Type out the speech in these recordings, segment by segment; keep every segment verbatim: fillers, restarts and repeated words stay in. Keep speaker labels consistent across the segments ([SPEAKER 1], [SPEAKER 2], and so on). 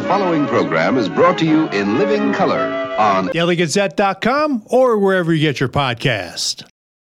[SPEAKER 1] following program is brought to you in living color on
[SPEAKER 2] Daily Gazette dot com or wherever you get your podcast.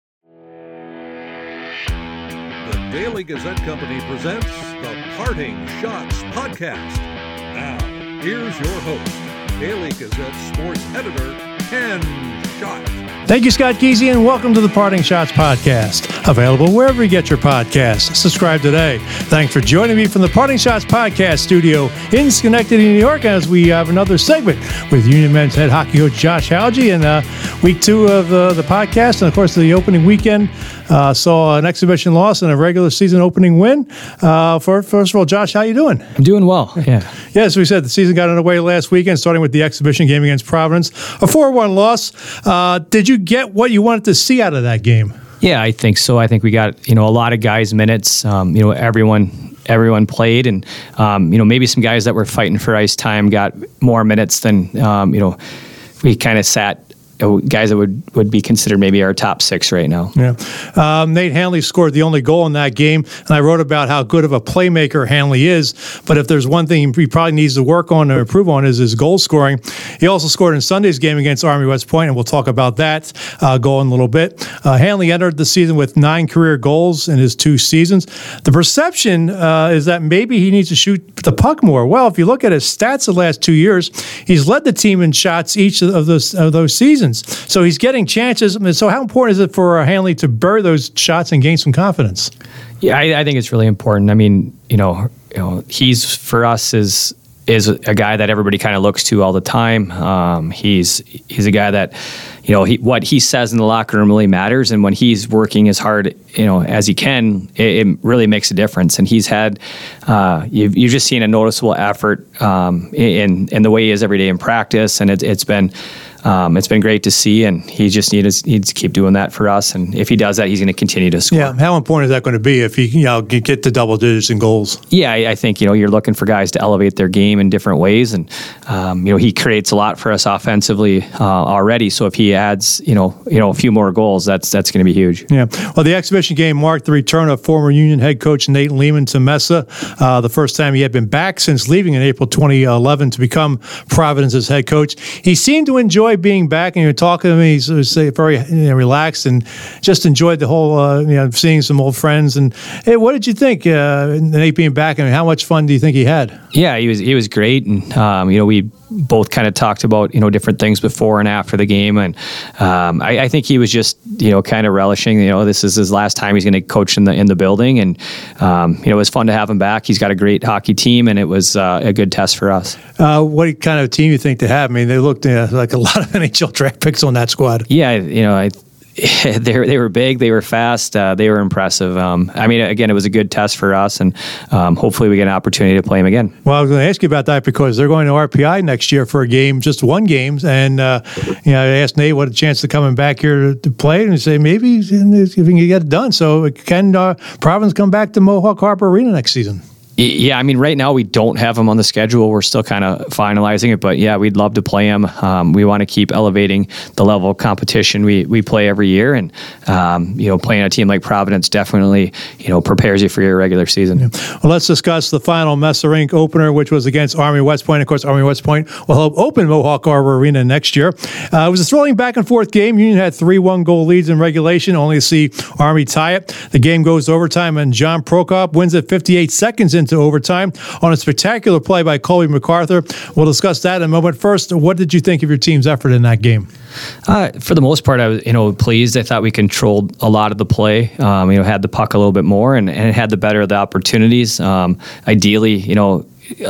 [SPEAKER 3] The Daily Gazette Company presents the Parting Shots Podcast. Now, here's your host, Daily Gazette sports editor, Ken Schott.
[SPEAKER 2] Thank you, Scott Geezy, and welcome to the Parting Shots Podcast. Available wherever you get your podcasts. Subscribe today. Thanks for joining me from the Parting Shots Podcast studio in Schenectady, New York, as we have another segment with Union men's head hockey coach Josh Hauge. And uh, week two of uh, the podcast, and of course the opening weekend, uh, saw an exhibition loss and a regular season opening win. Uh, for, first of all, Josh, how you doing?
[SPEAKER 4] I'm doing well, yeah.
[SPEAKER 2] Yeah, as we said, the season got underway last weekend, starting with the exhibition game against Providence. A four one loss. Uh, did you get what you wanted to see out of that game?
[SPEAKER 4] Yeah, I think so. I think we got, you know, a lot of guys' minutes. Um, you know, everyone everyone played, and um, you know, maybe some guys that were fighting for ice time got more minutes than um, you know, we kind of sat. Guys that would, would be considered maybe our top six right now.
[SPEAKER 2] Yeah, um, Nate Hanley scored the only goal in that game, and I wrote about how good of a playmaker Hanley is. But if there's one thing he probably needs to work on or improve on is his goal scoring. He also scored in Sunday's game against Army West Point, and we'll talk about that uh, goal in a little bit. Uh, Hanley entered the season with nine career goals in his two seasons. The perception uh, is that maybe he needs to shoot the puck more. Well, if you look at his stats the last two years, he's led the team in shots each of those of those seasons. So he's getting chances. So how important is it for Hanley to bury those shots and gain some confidence?
[SPEAKER 4] Yeah, I, I think it's really important. I mean, you know, you know, he's for us is is a guy that everybody kind of looks to all the time. Um, he's he's a guy that, you know, he, what he says in the locker room really matters, and when he's working as hard, you know, as he can, it, it really makes a difference. And he's had, uh, you've, you've just seen a noticeable effort um, in in the way he is every day in practice, and it, it's been. Um, it's been great to see, and he just needs, needs to keep doing that for us. And if he does that, he's going to continue to score.
[SPEAKER 2] Yeah, how important is that going to be if he, you know, can get to double digits in goals?
[SPEAKER 4] Yeah, I, I think, you know, you're looking for guys to elevate their game in different ways, and um, you know, he creates a lot for us offensively uh, already. So if he adds, you know, you know, a few more goals, that's that's going to be huge.
[SPEAKER 2] Yeah. Well, the exhibition game marked the return of former Union head coach Nate Lehman to Mesa. Uh, the first time he had been back since leaving in April twenty eleven to become Providence's head coach. He seemed to enjoy being back, and you're talking to him. He's very, you know, relaxed and just enjoyed the whole, uh, you know, seeing some old friends. And hey, what did you think, uh, Nate being back? I mean, how much fun do you think he had?
[SPEAKER 4] Yeah, he was he was great, and um, you know, we both kind of talked about, you know, different things before and after the game, and um, I, I think he was just, you know, kind of relishing. You know, this is his last time he's going to coach in the in the building, and um, you know, it was fun to have him back. He's got a great hockey team, and it was uh, a good test for us.
[SPEAKER 2] Uh, what kind of team you think to have? I mean, they looked uh, like a lot of N H L draft picks on that squad.
[SPEAKER 4] Yeah, you know, I. they were they were big, they were fast, uh, they were impressive. Um, I mean, again, it was a good test for us, and um, hopefully we get an opportunity to play them again.
[SPEAKER 2] Well, I was going to ask you about that because they're going to R P I next year for a game, just one game, and uh, you know, I asked Nate what a chance of coming back here to, to play, and he said maybe if he can get it done. So can uh, Providence come back to Mohawk Harbor Arena next season?
[SPEAKER 4] Yeah, I mean, right now we don't have him on the schedule. We're still kind of finalizing it, but yeah, we'd love to play him. Um, we want to keep elevating the level of competition we, we play every year, and um, you know, playing a team like Providence definitely, you know, prepares you for your regular season.
[SPEAKER 2] Yeah. Well, let's discuss the final Mesa Rink opener, which was against Army West Point. Of course, Army West Point will help open Mohawk Harbor Arena next year. Uh, it was a thrilling back and forth game. Union had three one goal leads in regulation, only to see Army tie it. The game goes to overtime, and John Prokop wins it fifty-eight seconds into overtime on a spectacular play by Colby MacArthur. We'll discuss that in a moment. First, what did you think of your team's effort in that game?
[SPEAKER 4] Uh, for the most part, I was, you know, pleased. I thought we controlled a lot of the play. Um, you know, had the puck a little bit more, and, and had the better of the opportunities. Um, ideally, you know,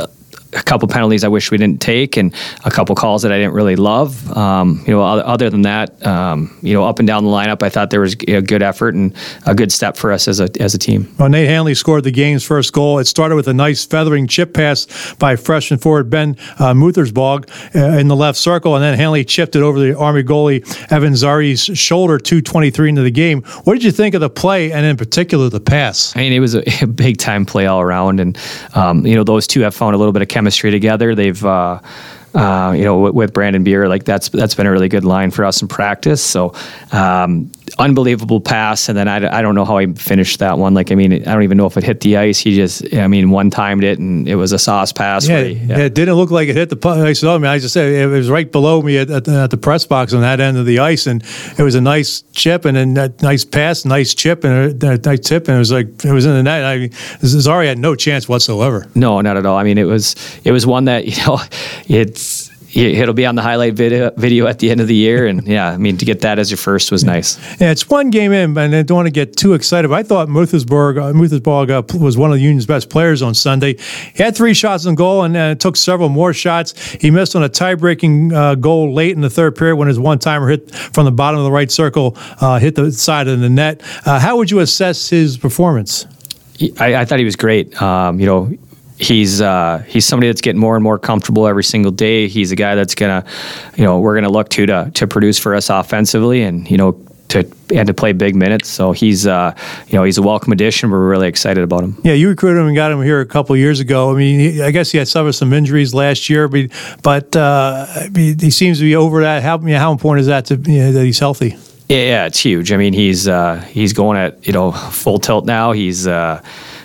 [SPEAKER 4] a couple penalties I wish we didn't take, and a couple calls that I didn't really love. Um, you know, other than that, um, you know, up and down the lineup, I thought there was a good effort and a good step for us as a as a team.
[SPEAKER 2] Well, Nate Hanley scored the game's first goal. It started with a nice feathering chip pass by freshman forward Ben uh, Muthersbog uh, in the left circle, and then Hanley chipped it over the Army goalie Evan Zari's shoulder, two twenty-three into the game. What did you think of the play, and in particular the pass?
[SPEAKER 4] I mean, it was a, a big time play all around, and um, you know, those two have found a little bit of chemistry together. They've uh, uh, you know, with, with Brandon Beer, like that's that's been a really good line for us in practice. So um, unbelievable pass, and then I, I don't know how he finished that one. Like, I mean, I don't even know if it hit the ice. He just, I mean, one-timed it, and it was a sauce pass.
[SPEAKER 2] Yeah,
[SPEAKER 4] where he, yeah.
[SPEAKER 2] It didn't look like it hit the puck. I saw, I mean, I just said it was right below me at, at, the, at the press box on that end of the ice, and it was a nice chip and then a nice pass, nice chip, and a, a nice tip, and it was like it was in the net. I mean, Zary had no chance whatsoever.
[SPEAKER 4] No, not at all. I mean, it was it was one that, you know, it's. It'll be on the highlight video, video at the end of the year, and yeah, I mean, to get that as your first was nice.
[SPEAKER 2] Yeah, it's one game in, and I don't want to get too excited, but I thought Muthersborg, uh, Muthersborg uh, was one of the Union's best players on Sunday. He had three shots on goal and uh, took several more shots. He missed on a tie-breaking uh, goal late in the third period when his one-timer hit from the bottom of the right circle, uh, hit the side of the net. Uh, how would you assess his performance?
[SPEAKER 4] I, I thought he was great. Um, you know, He's uh, he's somebody that's getting more and more comfortable every single day. He's a guy that's gonna, you know, we're gonna look to to to produce for us offensively, and you know, to and to play big minutes. So he's uh, you know, he's a welcome addition. We're really excited about him.
[SPEAKER 2] Yeah, you recruited him and got him here a couple of years ago. I mean, he, I guess he had suffered some injuries last year, but but uh, I mean, he seems to be over that. How I mean, how important is that to you know, that he's healthy?
[SPEAKER 4] Yeah, yeah, it's huge. I mean, he's uh, he's going at you know full tilt now. He's uh,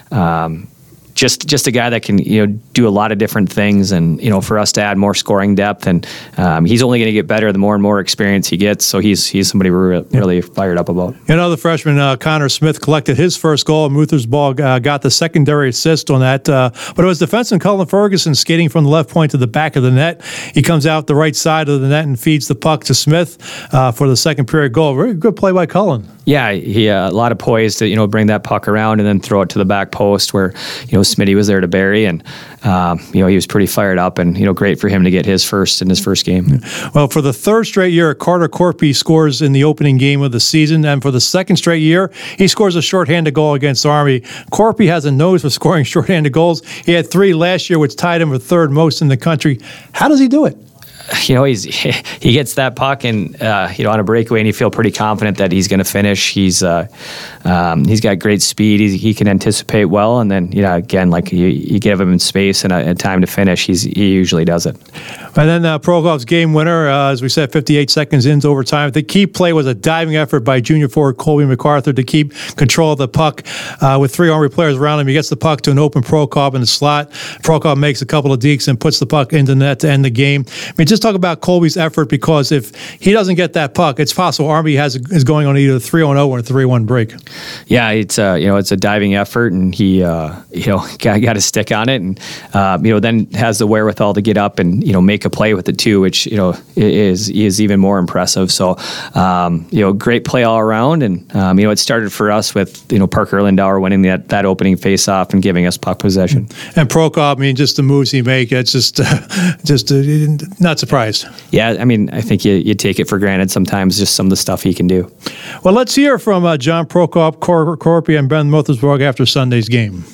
[SPEAKER 4] um, Just, just a guy that can, you know, do a lot of different things, and you know, for us to add more scoring depth, and um, he's only going to get better the more and more experience he gets. So he's he's somebody we're re- really fired up about.
[SPEAKER 2] Another freshman, uh, Connor Smith, collected his first goal. Muthersborg uh, got the secondary assist on that, uh, but it was defenseman Cullen Ferguson skating from the left point to the back of the net. He comes out the right side of the net and feeds the puck to Smith uh, for the second period goal. Very good play by Cullen.
[SPEAKER 4] Yeah, he uh, a lot of poise to you know bring that puck around and then throw it to the back post where you know Smitty was there to bury, and um, you know he was pretty fired up, and you know great for him to get his first in his first game.
[SPEAKER 2] Well, for the third straight year, Carter Corpy scores in the opening game of the season, and for the second straight year, he scores a shorthanded goal against Army. Corpy has a nose for scoring shorthanded goals. He had three last year, which tied him for third most in the country. How does he do it?
[SPEAKER 4] You know, he's he gets that puck and uh, you know on a breakaway, and you feel pretty confident that he's going to finish. He's uh, um, he's got great speed. He's, he can anticipate well, and then you know again, like you, you give him space and, a, and time to finish, he's he usually does it.
[SPEAKER 2] And then uh, Prokorov's game winner, uh, as we said, fifty-eight seconds into overtime. The key play was a diving effort by junior forward Colby MacArthur to keep control of the puck uh, with three Army players around him. He gets the puck to an open Prokop in the slot. Prokop makes a couple of dekes and puts the puck into the net to end the game. I mean, just talk about Colby's effort, because if he doesn't get that puck, it's possible Army has is going on either a three on oh or a three one break.
[SPEAKER 4] Yeah, it's a you know it's a diving effort, and he uh, you know got, got to stick on it, and uh, you know then has the wherewithal to get up and you know make a play with it too, which you know is is even more impressive. So um, you know great play all around, and um, you know it started for us with you know Parker Lindauer winning that that opening faceoff and giving us puck possession.
[SPEAKER 2] And Prokop, I mean, just the moves he make, it's just uh, just uh, not surprised.
[SPEAKER 4] Yeah, I mean, I think you, you take it for granted sometimes, just some of the stuff he can do.
[SPEAKER 2] Well, let's hear from uh, John Prokop, Cor- Corpy, and Ben Muthersborg after Sunday's game.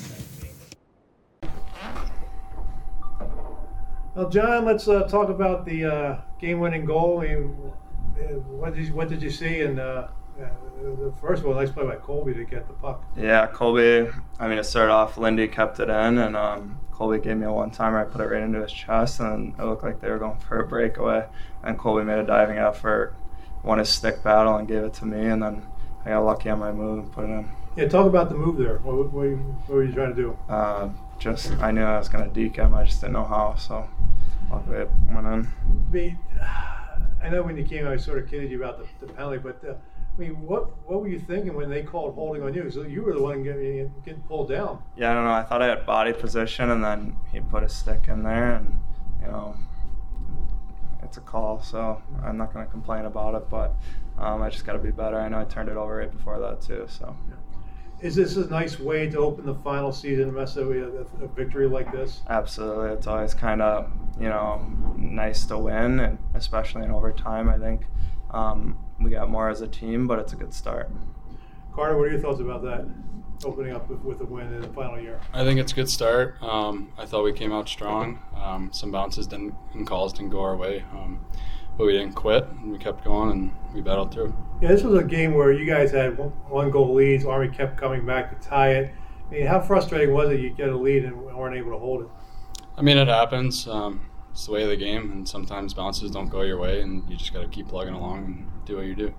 [SPEAKER 2] Well, John, let's uh, talk about the uh, game-winning goal. I mean, what did you, what did you see? And uh, uh, first of all, nice play by Colby to get the puck.
[SPEAKER 5] Yeah, Colby. I mean, it started off. Lindy kept it in, and um, Colby gave me a one-timer. I put it right into his chest, and it looked like they were going for a breakaway. And Colby made a diving effort, won his stick battle, and gave it to me. And then I got lucky on my move and put it in.
[SPEAKER 2] Yeah, talk about the move there. What, what, were, you, what were you trying to do?
[SPEAKER 5] Uh, just I knew I was going to deke him. I just didn't know how, so luckily it went in.
[SPEAKER 2] I mean, I know when you came, I sort of kidded you about the, the penalty, but uh, I mean, what what were you thinking when they called holding on you? So you were the one getting, getting pulled down.
[SPEAKER 5] Yeah, I don't know. I thought I had body position, and then he put his stick in there, and you know, it's a call, so I'm not going to complain about it. But um, I just got to be better. I know I turned it over right before that too. So.
[SPEAKER 2] Is this a nice way to open the final season, necessarily a, a victory like this?
[SPEAKER 5] Absolutely. It's always kind of, you know, nice to win, and especially in overtime. I think um, we got more as a team, but it's a good start.
[SPEAKER 2] Carter, what are your thoughts about that, opening up with, with a win in the final year?
[SPEAKER 6] I think it's a good start. Um, I thought we came out strong. Um, some bounces didn't, and calls didn't go our way. Um, But we didn't quit, and we kept going, and we battled through. Yeah,
[SPEAKER 2] this was a game where you guys had one, one goal leads. Army kept coming back to tie it. I mean, how frustrating was it you get a lead and weren't able to hold it?
[SPEAKER 6] I mean, it happens. Um, it's the way of the game, and sometimes bounces don't go your way, and you just got to keep plugging along and do what you do.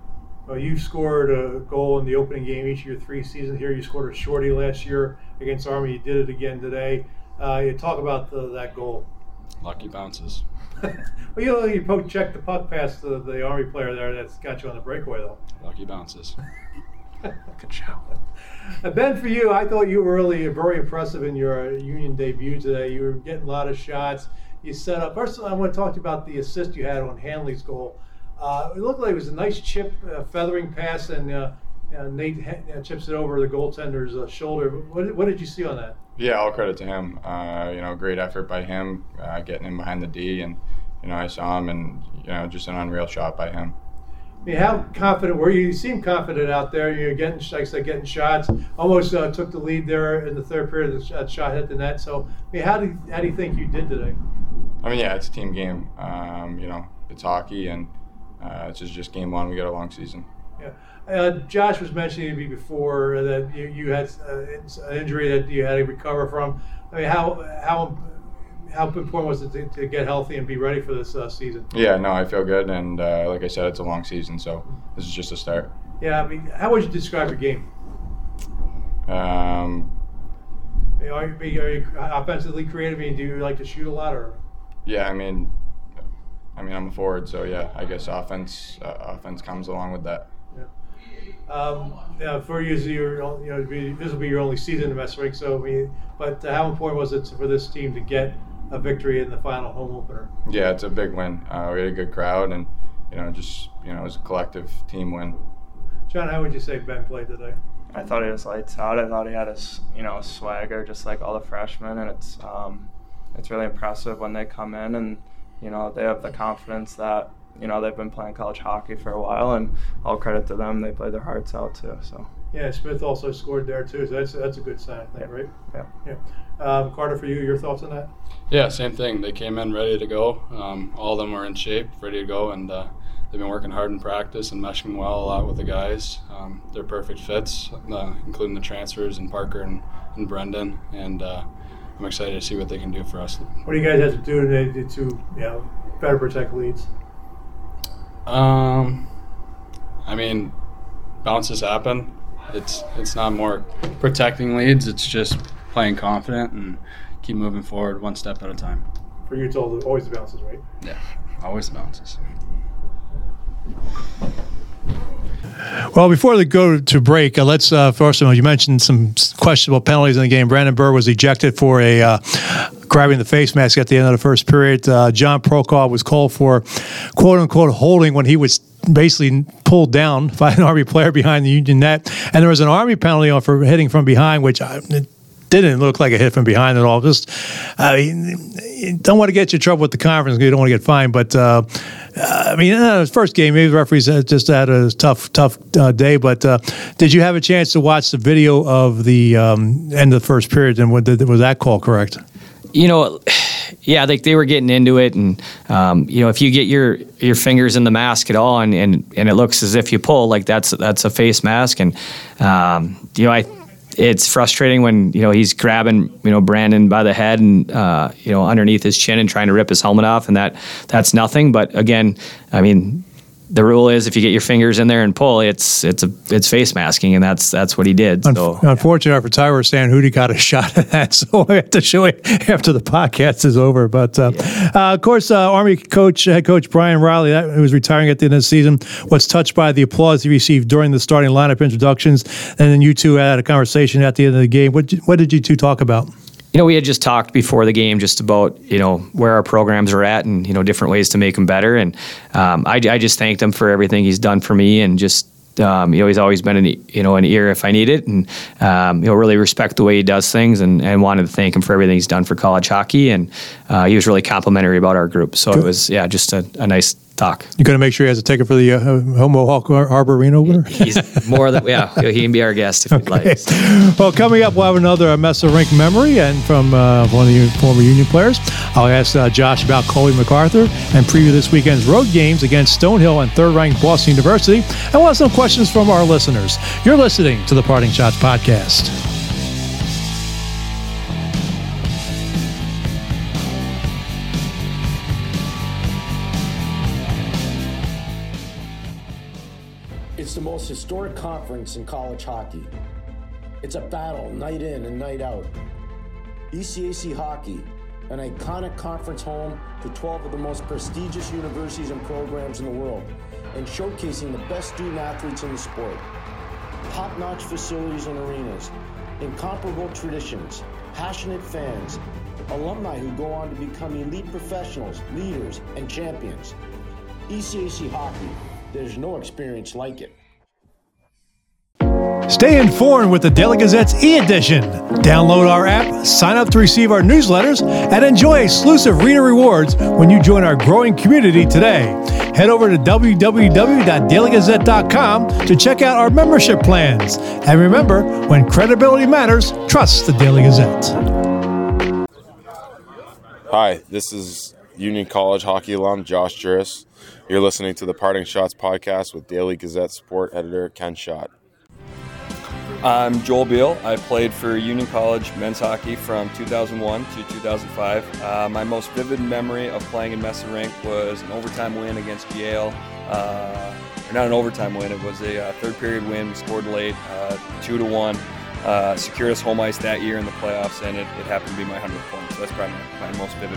[SPEAKER 2] Well, you scored a goal in the opening game each of your three seasons here. You scored a shorty last year against Army. You did it again today. Uh, you talk about the, that goal.
[SPEAKER 6] Lucky bounces.
[SPEAKER 2] Well, you know, you poke check the puck past the, the Army player there that's got you on the breakaway, though.
[SPEAKER 6] Lucky bounces.
[SPEAKER 5] Good job.
[SPEAKER 2] Uh, Ben, for you, I thought you were really very impressive in your uh, Union debut today. You were getting a lot of shots. You set up. First of all, I want to talk to you about the assist you had on Hanley's goal. Uh, it looked like it was a nice chip, uh, feathering pass, and uh, uh, Nate uh, chips it over the goaltender's uh, shoulder. What, what did you see on that?
[SPEAKER 7] Yeah, all credit to him. Uh, you know, great effort by him, uh, getting in behind the D, and you know, I saw him, and you know, just an unreal shot by him.
[SPEAKER 2] I mean, how confident were you? You seem confident out there. You're getting, like I said, getting shots. Almost uh, took the lead there in the third period. The shot hit the net. So, I mean, how do you, how do you think you did today?
[SPEAKER 7] I mean, yeah, it's a team game. Um, you know, it's hockey, and uh, it's just, just game one. We got a long season.
[SPEAKER 2] Yeah. Uh, Josh was mentioning to me before that you, you had uh, an injury that you had to recover from. I mean, how how how important was it to, to get healthy and be ready for this uh, season?
[SPEAKER 7] Yeah, no, I feel good, and uh, like I said, it's a long season, so this is just a start.
[SPEAKER 2] Yeah, I mean, how would you describe your game?
[SPEAKER 7] Um,
[SPEAKER 2] Are you, are you offensively creative? I mean, do you like to shoot a lot, or?
[SPEAKER 7] yeah, I mean, I mean, I'm a forward, so yeah, I guess offense uh, offense comes along with that.
[SPEAKER 2] Yeah. Um, yeah, for you, you know, be, this will be your only season in Westering. So, I mean, but uh, how important was it for this team to get a victory in the final home opener?
[SPEAKER 7] Yeah, it's a big win. Uh, we had a good crowd, and you know, just you know, it was a collective team win.
[SPEAKER 2] John, how would you say Ben played today?
[SPEAKER 5] I thought he was lights out. I thought he had a you know a swagger just like all the freshmen, and it's um, it's really impressive when they come in and you know they have the confidence that you know they've been playing college hockey for a while, and all credit to them. They played their hearts out too. So
[SPEAKER 2] yeah, Smith also scored there too, so that's that's a good sign, I think,
[SPEAKER 5] yeah.
[SPEAKER 2] right?
[SPEAKER 5] Yeah.
[SPEAKER 2] Yeah. Um, Carter, for you, your thoughts on that?
[SPEAKER 6] Yeah, same thing. They came in ready to go. Um, all of them were in shape, ready to go, and uh, they've been working hard in practice and meshing well a lot with the guys. Um, they're perfect fits, uh, including the transfers and Parker and, and Brendan, and uh, I'm excited to see what they can do for us.
[SPEAKER 2] What do you guys have to do to, to you know, better protect leads?
[SPEAKER 6] Um, I mean, bounces happen. It's it's not more protecting leads. It's just playing confident and keep moving forward one step at a time.
[SPEAKER 2] For you, it's all, always the bounces, right?
[SPEAKER 6] Yeah, always the bounces.
[SPEAKER 2] Well, before they go to break, uh, let's uh, first of all, you mentioned some questionable penalties in the game. Brandon Burr was ejected for a uh, grabbing the face mask at the end of the first period. Uh, John Prokop was called for quote unquote holding when he was basically pulled down by an Army player behind the Union net, and there was an Army penalty for hitting from behind, which I. It, didn't look like a hit from behind at all. Just, I mean, you don't want to get you in trouble with the conference. You don't want to get fined. But, uh, I mean, uh, first game, maybe the referees just had a tough, tough uh, day. But uh, did you have a chance to watch the video of the um, end of the first period? And was that call correct?
[SPEAKER 4] You know, yeah, like they were getting into it. And, um, you know, if you get your, your fingers in the mask at all and, and, and it looks as if you pull, like that's that's a face mask. And, um, you know, I it's frustrating when, you know, he's grabbing, you know, Brandon by the head and, uh, you know, underneath his chin and trying to rip his helmet off, and that that's nothing. But again, I mean, the rule is if you get your fingers in there and pull, it's it's a it's face masking, and that's that's what he did. So
[SPEAKER 2] Unf- unfortunately, for Tyler Stan, Hootie got a shot at that, so I have to show it after the podcast is over. But uh, yeah. uh, of course, uh, Army coach, head coach Brian Riley, that, who was retiring at the end of the season, was touched by the applause he received during the starting lineup introductions, and then you two had a conversation at the end of the game. What what did you two talk about?
[SPEAKER 4] You know, we had just talked before the game just about, you know, where our programs are at and, you know, different ways to make them better. And um, I, I just thanked him for everything he's done for me, and just, um, you know, he's always been, an, you know, an ear if I need it. And, um, you know, really respect the way he does things, and, and wanted to thank him for everything he's done for college hockey. And uh, he was really complimentary about our group. So Good. It was, yeah, just a, a nice talk. You going to make sure he has a ticket for the uh, Homo Hawk Harbor Arena opener? He's more than, yeah, he can be our guest if he'd
[SPEAKER 2] okay.
[SPEAKER 4] like.
[SPEAKER 2] Well, coming up, we'll have another Mesa Rink memory, and from uh, one of the former Union players. I'll ask uh, Josh about Colby MacArthur and preview this weekend's road games against Stonehill and third-ranked Boston University. And we'll have some questions from our listeners. You're listening to the Parting Shots Podcast.
[SPEAKER 8] It's It's the most historic conference in college hockey. It's a battle night in and night out. E C A C Hockey, an iconic conference home to twelve of the most prestigious universities and programs in the world, and showcasing the best student athletes in the sport. Top-notch facilities and arenas, incomparable traditions, passionate fans, alumni who go on to become elite professionals, leaders, and champions. E C A C Hockey, there's no experience like it.
[SPEAKER 2] Stay informed with the Daily Gazette's e-edition. Download our app, sign up to receive our newsletters, and enjoy exclusive reader rewards when you join our growing community today. Head over to w w w dot daily gazette dot com to check out our membership plans. And remember, when credibility matters, trust the Daily Gazette.
[SPEAKER 9] Hi, this is Union College hockey alum Josh Juris. You're listening to the Parting Shots podcast with Daily Gazette sport editor Ken Schott.
[SPEAKER 10] I'm Joel Beal. I played for Union College men's hockey from two thousand one to two thousand five. Uh, my most vivid memory of playing in Mesa Rink was an overtime win against Yale. Uh, or not an overtime win, it was a uh, third period win, scored late, uh, two to one. Uh, secured us home ice that year in the playoffs, and it, it happened to be my hundredth point. So that's probably my, my most vivid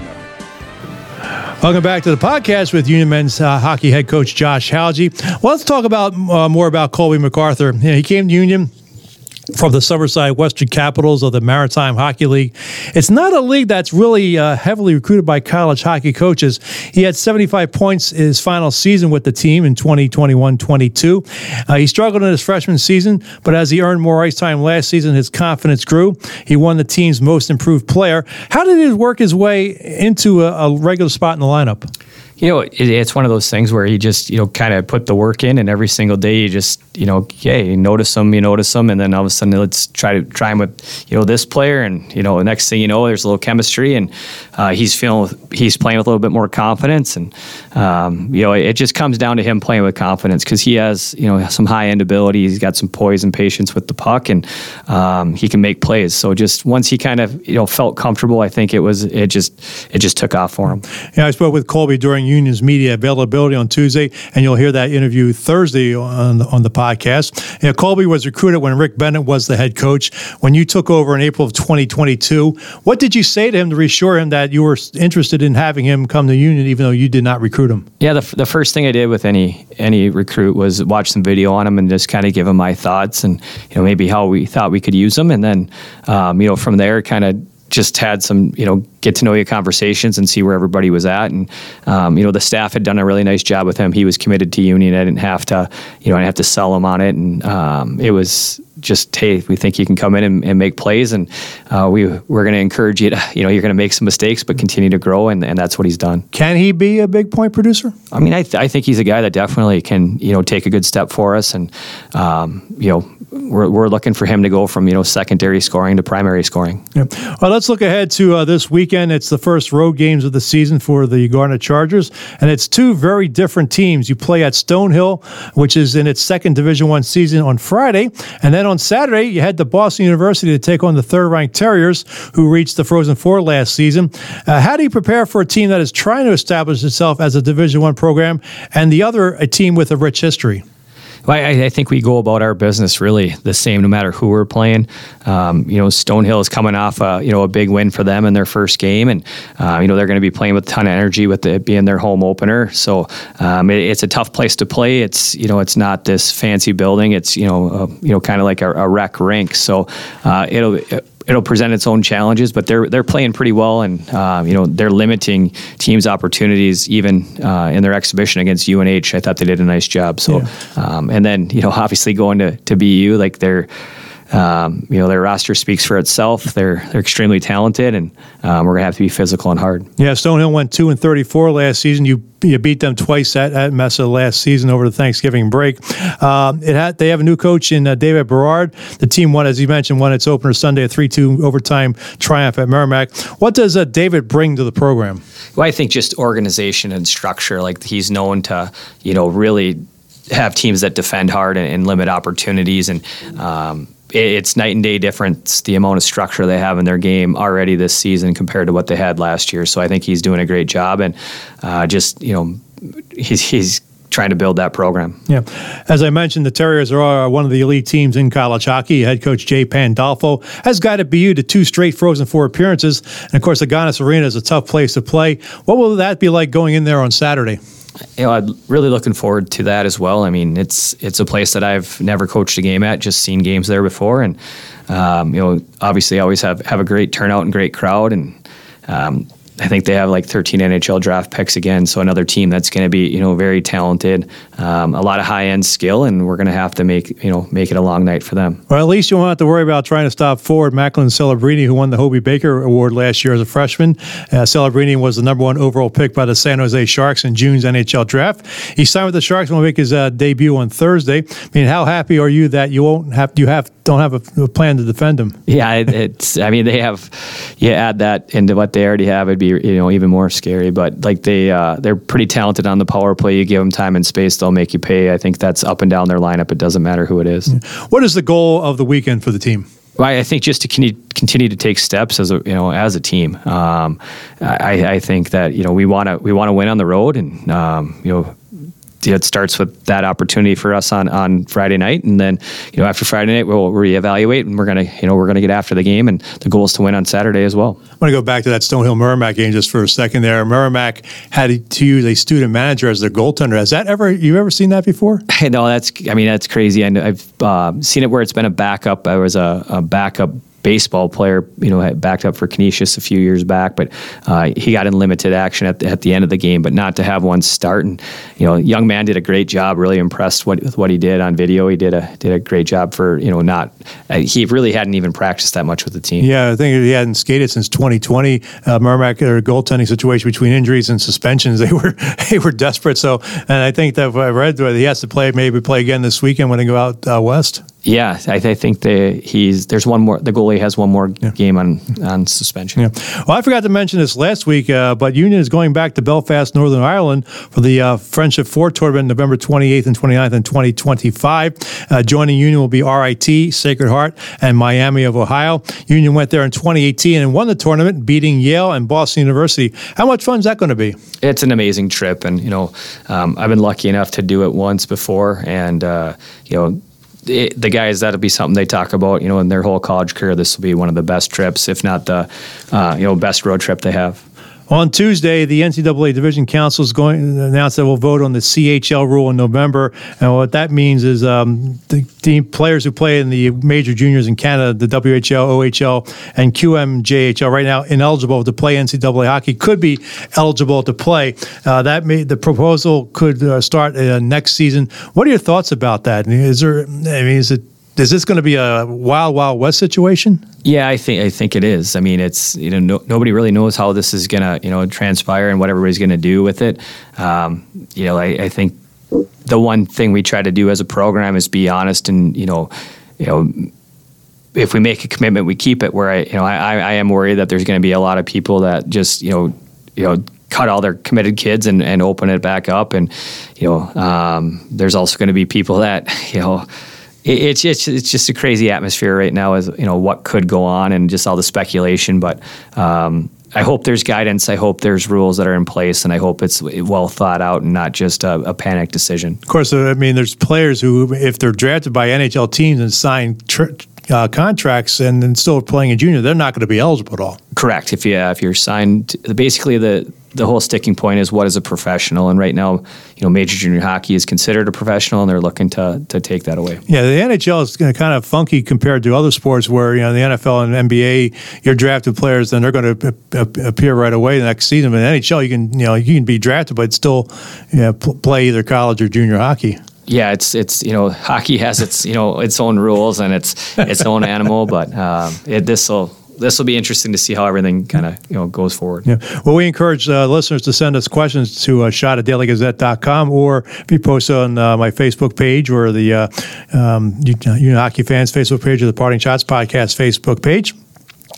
[SPEAKER 10] memory.
[SPEAKER 2] Welcome back to the podcast with Union men's uh, hockey head coach Josh Hauge. Well, let's talk about uh, more about Colby MacArthur. You know, he came to Union from the Summerside Western Capitals of the Maritime Hockey League. It's not a league that's really uh, heavily recruited by college hockey coaches. He had seventy-five points his final season with the team in twenty twenty-one twenty-two. Uh, he struggled in his freshman season, but as he earned more ice time last season, his confidence grew. He won the team's most improved player. How did he work his way into a, a regular spot in the lineup?
[SPEAKER 4] You know, it, it's one of those things where you just, you know, kind of put the work in, and every single day you just, you know, yeah, you notice them, you notice them, and then all of a sudden let's try to try him with, you know, this player, and, you know, the next thing you know, there's a little chemistry, and uh, he's feeling, he's playing with a little bit more confidence, and, um, you know, it, it just comes down to him playing with confidence because he has, you know, some high-end ability. He's got some poise and patience with the puck, and um, he can make plays. So just once he kind of, you know, felt comfortable, I think it was, it just, it just took off for him.
[SPEAKER 2] Yeah, I spoke with Colby during Union's media availability on Tuesday, and you'll hear that interview Thursday on the, on the podcast. You know, Colby was recruited when Rick Bennett was the head coach. When you took over in April of twenty twenty-two, what did you say to him to reassure him that you were interested in having him come to Union, even though you did not recruit him?
[SPEAKER 4] Yeah, the, the first thing I did with any any recruit was watch some video on him and just kind of give him my thoughts and, you know, maybe how we thought we could use him, and then um, you know, from there kind of just had some, you know, get to know you conversations and see where everybody was at. And, um, you know, the staff had done a really nice job with him. He was committed to Union. I didn't have to, you know, I didn't have to sell him on it. And um, it was just, hey, we think you can come in and, and make plays. And uh, we, we're going to encourage you to, you know, you're going to make some mistakes, but continue to grow. And, and that's what he's done.
[SPEAKER 2] Can he be a big point producer?
[SPEAKER 4] I mean, I, th- I think he's a guy that definitely can, you know, take a good step for us. And, um, you know, we're, we're looking for him to go from, you know, secondary scoring to primary scoring.
[SPEAKER 2] Yeah. Well, let's look ahead to uh, this weekend. It's the first road games of the season for the Garnet Chargers, and it's two very different teams. You play at Stonehill, which is in its second Division One season, on Friday, and then on Saturday you head to Boston University to take on the third-ranked Terriers, who reached the Frozen Four last season. Uh, how do you prepare for a team that is trying to establish itself as a Division One program, and the other a team with a rich history?
[SPEAKER 4] Well, I, I think we go about our business really the same, no matter who we're playing. Um, you know, Stonehill is coming off a you know a big win for them in their first game, and uh, you know they're going to be playing with a ton of energy with it being their home opener. So um, it, it's a tough place to play. It's you know it's not this fancy building. It's you know uh, you know kind of like a, a rec rink. So uh, it'll. It, It'll present its own challenges, but they're they're playing pretty well, and uh, you know they're limiting teams' opportunities even uh, in their exhibition against U N H. I thought they did a nice job. So, yeah. um, and then you know obviously going to, to B U, like they're um, you know their roster speaks for itself. They're they're extremely talented, and um, we're gonna have to be physical and hard.
[SPEAKER 2] Yeah, Stonehill went two and thirty-four last season. You you beat them twice at, at Mesa last season over the Thanksgiving break. Um, it had they have a new coach in uh, David Berard. The team won, as you mentioned, won its opener Sunday, a three two overtime triumph at Merrimack. What does uh, David bring to the program?
[SPEAKER 4] Well, I think just organization and structure. Like he's known to, you know, really have teams that defend hard and, and limit opportunities, and um, it's night and day difference, the amount of structure they have in their game already this season compared to what they had last year. So I think he's doing a great job, and uh, just, you know, he's he's trying to build that program.
[SPEAKER 2] Yeah. As I mentioned, the Terriers are one of the elite teams in college hockey. Head coach Jay Pandolfo has guided B U to two straight Frozen Four appearances. And, of course, the Agganis Arena is a tough place to play. What will that be like going in there on Saturday?
[SPEAKER 4] You know, I'm really looking forward to that as well. I mean, it's it's a place that I've never coached a game at, just seen games there before. And, um, you know, obviously always have, have a great turnout and great crowd. And, um, I think they have like thirteen N H L draft picks again, so another team that's going to be, you know, very talented, um, a lot of high end skill, and we're going to have to make, you know, make it a long night for them.
[SPEAKER 2] Well, at least you won't have to worry about trying to stop forward Macklin Celebrini, who won the Hobie Baker Award last year as a freshman. Uh, Celebrini was the number one overall pick by the San Jose Sharks in June's N H L draft. He signed with the Sharks and will make his uh, debut on Thursday. I mean, how happy are you that you won't have you have don't have a, a plan to defend him?
[SPEAKER 4] Yeah, it, it's. I mean, they have. You add that into what they already have, it'd be, you know, even more scary. But like they uh, they're pretty talented on the power play. You give them time and space, they'll make you pay. I think that's up and down their lineup. It doesn't matter who it is.
[SPEAKER 2] What is the goal of the weekend for the team?
[SPEAKER 4] Well, I think just to continue to take steps as a you know as a team. Um, I, I think that you know we want to we want to win on the road, and um, you know. It starts with that opportunity for us on, on Friday night, and then you know after Friday night we'll reevaluate, and we're gonna you know we're gonna get after the game, and the goal is to win on Saturday as well.
[SPEAKER 2] I want to go back to that Stonehill Merrimack game just for a second. There, Merrimack had to use a student manager as their goaltender. Has that ever you ever seen that before?
[SPEAKER 4] No, that's I mean that's crazy. I know, I've uh, seen it where it's been a backup. I was a, a backup baseball player, you know, had backed up for Canisius a few years back, but uh, he got in limited action at the, at the end of the game, but not to have one start. And, you know, young man did a great job, really impressed what, with what he did on video. He did a did a great job for, you know, not, uh, he really hadn't even practiced that much with the team.
[SPEAKER 2] Yeah, I think he hadn't skated since twenty twenty. Uh, Merrimack, their goaltending situation between injuries and suspensions, they were they were desperate. So, and I think that I read that he has to play, maybe play again this weekend when they go out uh, west.
[SPEAKER 4] Yeah, I, th- I think the, he's there's one more. The goalie has one more
[SPEAKER 2] yeah.
[SPEAKER 4] game on, on suspension.
[SPEAKER 2] Yeah. Well, I forgot to mention this last week, uh, but Union is going back to Belfast, Northern Ireland for the uh, Friendship Four tournament, November twenty-eighth and twenty-ninth in twenty twenty-five. Uh, joining Union will be R I T, Sacred Heart, and Miami of Ohio. Union went there in twenty eighteen and won the tournament, beating Yale and Boston University. How much fun is that going to be?
[SPEAKER 4] It's an amazing trip, and you know, um, I've been lucky enough to do it once before, and uh, you know. It, the guys, that'll be something they talk about, you know, in their whole college career. This will be one of the best trips, if not the, uh, you know, best road trip they have.
[SPEAKER 2] On Tuesday, the N C double A Division Council is going to announce that we'll vote on the C H L rule in November. And what that means is um, the team players who play in the major juniors in Canada, the W H L, O H L, and Q M J H L, right now ineligible to play N C double A hockey, could be eligible to play. Uh, that may, the proposal could uh, start uh, next season. What are your thoughts about that? Is there? I mean, is it? Is this going to be a wild, wild west situation?
[SPEAKER 4] Yeah, I think I think it is. I mean, it's you know no, nobody really knows how this is going to you know transpire and what everybody's going to do with it. Um, you know, I, I think the one thing we try to do as a program is be honest and you know, you know, if we make a commitment, we keep it. Where I you know I, I am worried that there's going to be a lot of people that just you know you know. cut all their committed kids and, and open it back up, and you know, um, there's also going to be people that you know. It's it's it's just a crazy atmosphere right now, as you know what could go on and just all the speculation. But um, I hope there's guidance. I hope there's rules that are in place, and I hope it's well thought out and not just a, a panic decision.
[SPEAKER 2] Of course, I mean, there's players who, if they're drafted by N H L teams and sign tr- uh, contracts and then still playing in junior, they're not going to be eligible at all.
[SPEAKER 4] Correct. If you uh, if you're signed, basically the. The whole sticking point is what is a professional, and right now, you know, major junior hockey is considered a professional, and they're looking to to take that away.
[SPEAKER 2] Yeah, the N H L is kind of funky compared to other sports, where you know the N F L and N B A, you're drafted players, then they're going to appear right away the next season. But in N H L, you can you know you can be drafted, but still you know, play either college or junior hockey.
[SPEAKER 4] Yeah, it's it's you know hockey has its you know its own rules and its its own animal, but um, it, this will. This will be interesting to see how everything kind of you know goes forward.
[SPEAKER 2] Yeah. Well, we encourage uh, listeners to send us questions to uh, shot at daily gazette dot com, or if you post on uh, my Facebook page or the uh, um, Union Hockey Fans Facebook page or the Parting Shots Podcast Facebook page.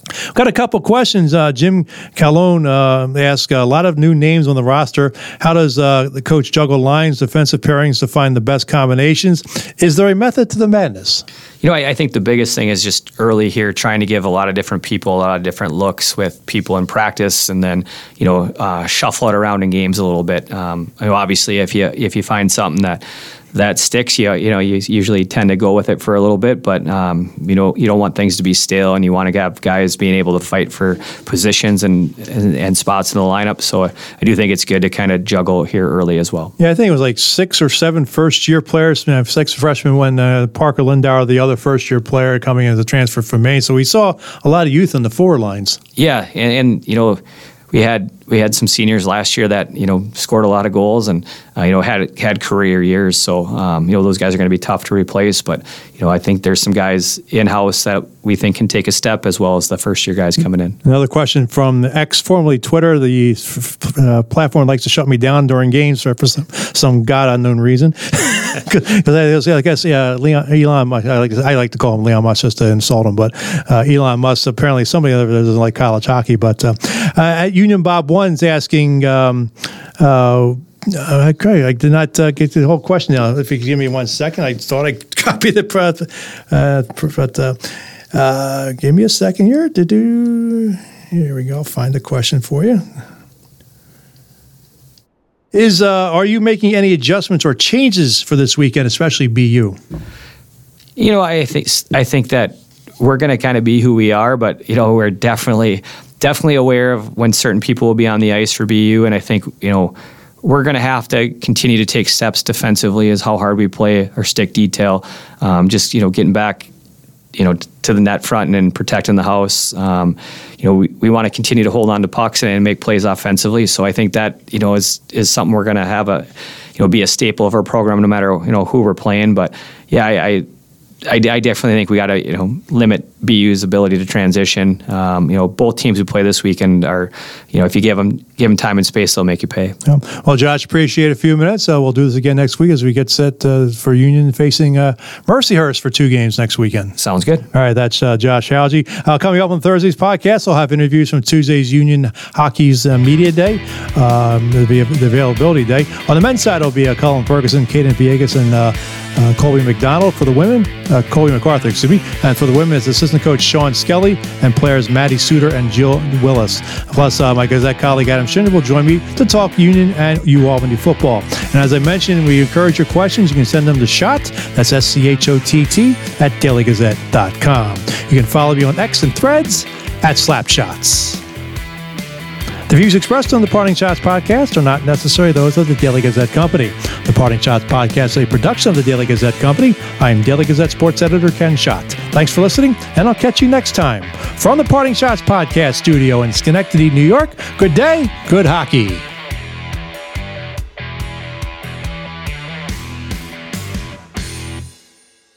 [SPEAKER 2] Got a couple questions. Uh, Jim Calone uh, asked a lot of new names on the roster. How does uh, the coach juggle lines, defensive pairings to find the best combinations? Is there a method to the madness?
[SPEAKER 4] You know, I, I think the biggest thing is just early here trying to give a lot of different people a lot of different looks with people in practice, and then you know uh, shuffle it around in games a little bit. Um, you know, obviously, if you if you find something that that sticks, you you know you usually tend to go with it for a little bit, but um, you know you don't want things to be stale, and you want to have guys being able to fight for positions and and, and spots in the lineup. So I do think it's good to kind of juggle here early as well.
[SPEAKER 2] Yeah, I think it was like six or seven first-year players. You know, six freshmen when uh, Parker Lindauer, the other first-year player, coming as a transfer from Maine. So we saw a lot of youth in the forward lines.
[SPEAKER 4] Yeah, and, and you know. We had we had some seniors last year that you know scored a lot of goals and uh, you know had had career years. So um, you know those guys are going to be tough to replace. But you know I think there's some guys in house that we think can take a step, as well as the first year guys coming in.
[SPEAKER 2] Another question from X, formerly Twitter. The uh, platform likes to shut me down during games for some, some god unknown reason. Because I, I guess yeah, Leon, Elon Musk. I like I like to call him Leon Musk just to insult him, but uh, Elon Musk apparently somebody that doesn't like college hockey. But uh, uh, at Union Bob One's asking. Um, uh, Okay, I did not uh, get the whole question now. If you could give me one second, I thought I copied it, uh, but uh, uh, give me a second here. To do here we go. I'll find the question for you. Is uh, are you making any adjustments or changes for this weekend, especially B U?
[SPEAKER 4] You know, I think I think that we're going to kind of be who we are, but you know, we're definitely definitely aware of when certain people will be on the ice for B U, and I think you know. We're going to have to continue to take steps defensively as how hard we play our stick detail. Um, just, you know, getting back, you know, t- to the net front and, and protecting the house. Um, you know, we, we want to continue to hold on to pucks and, and make plays offensively. So I think that, you know, is is something we're going to have a, you know, be a staple of our program no matter, you know, who we're playing. But yeah, I, I I, I definitely think we got to, you know, limit B U's ability to transition. Um, you know, both teams who play this weekend are, you know, if you give them give them time and space, they'll make you pay.
[SPEAKER 2] Yeah. Well, Josh, appreciate a few minutes. Uh, we'll do this again next week as we get set uh, for Union facing uh, Mercyhurst for two games next weekend.
[SPEAKER 4] Sounds good.
[SPEAKER 2] All right, that's uh, Josh Hauge. Uh, coming up on Thursday's podcast, I'll have interviews from Tuesday's Union Hockey's uh, Media Day, um, it'll be the Availability Day. On the men's side, it'll be uh, Colin Ferguson, Caden Villegas, and uh, uh, Colby McDonald. For the women, uh, Colby MacArthur, excuse me. And for the women, it's assistant coach Sean Skelly and players Maddie Suter and Jill Willis. Plus, uh, my Gazette colleague Adam Schinder will join me to talk Union and UAlbany football. And as I mentioned, we encourage your questions. You can send them to SCHOTT, that's S C H O T T, at daily gazette dot com. You can follow me on X and Threads at Slapshots. The views expressed on the Parting Shots podcast are not necessarily those of the Daily Gazette Company. The Parting Shots podcast is a production of the Daily Gazette Company. I am Daily Gazette sports editor Ken Schott. Thanks for listening, and I'll catch you next time. From the Parting Shots podcast studio in Schenectady, New York, good day, good hockey.